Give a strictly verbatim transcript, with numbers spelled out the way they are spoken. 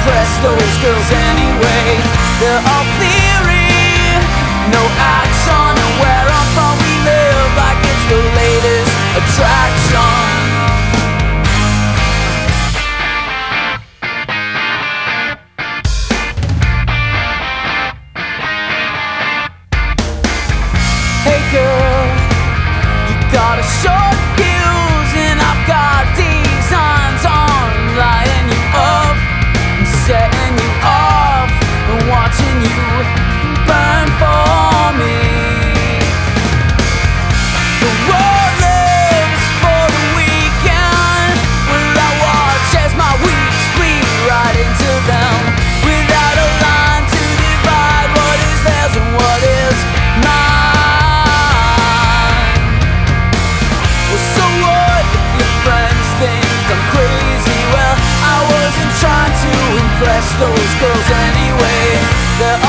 impress those girls anyway. They're all theory, no action, and where I'm from we live like it's the latest attraction. Hey girl, you got a short fuse and I've got designs on lighting you up and setting you off and watching you burn for me. The world lives for the weekend, well I watch as my weeks bleed right into them without a line to divide what is theirs and what is mine. Impress those girls anyway. They're